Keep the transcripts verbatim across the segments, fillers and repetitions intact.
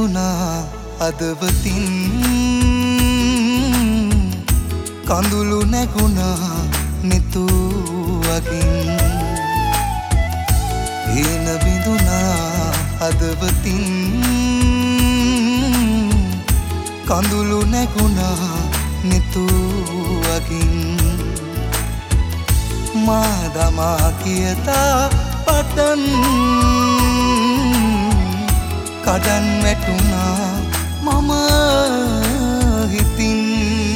බිඳුනා අදවතින් කඳුළු නැගුණා නිතුවකින් හීන බිඳුනා අදවතින් කඳුළු නැගුණා නිතුවකින් මා දමා කියතා පටන් කඩන් වැටුණා මම හිතින්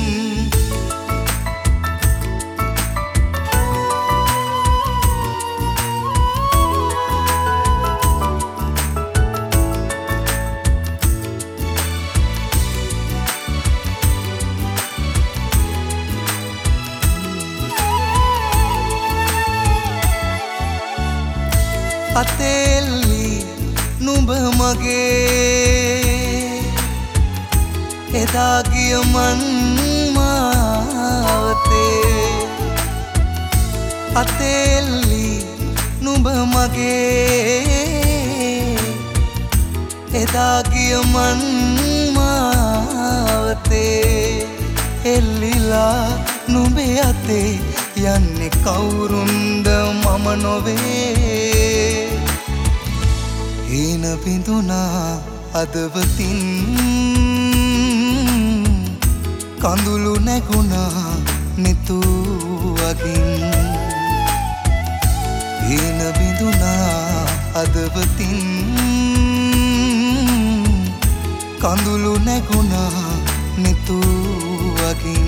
අතෙල්ලි නුඹ මගේ එදා ගිය මන් මාවතේ අතෙල්ලි නුඹ මගේ එදා ගිය මන් මාවතේ එල්ලිලා නුඹේ අතේ යන්නේ කවුරුන්ද මම නොවේ හීන බිඳුනා අදවතින් කඳුළු නැගුණා නිතුවකින් හීන බිඳුනා අදවතින් කඳුළු නැගුණා නිතුවකින්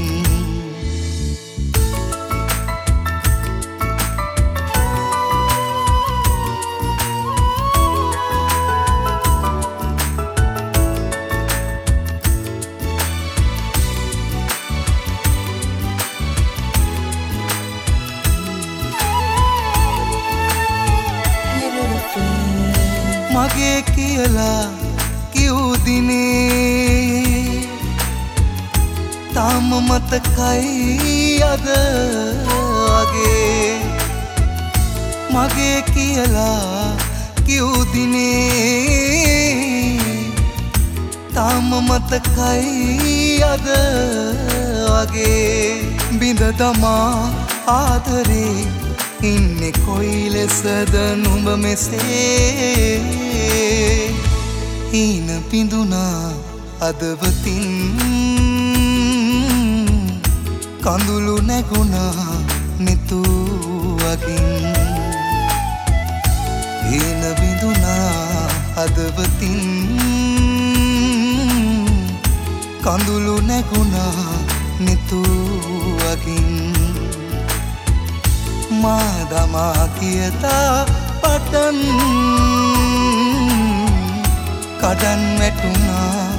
මගේ කියලා කිව් දිනේ තාම මතකයි අද වගේ මගේ කියලා කිව් දිනේ තාම මතකයි අද වගේ බිඳ දමා ආදරේ ඉන්නේ කොයි ලෙසද නුඹ මෙසේ හීන බිඳුනා අදවතින් කඳුළු නැගුණා නිතුවකින් හීන බිඳුනා අදවතින් කඳුළු නැගුණා නිතුවකින් මා දමා කියතා පටන් කඩන් වැටුණා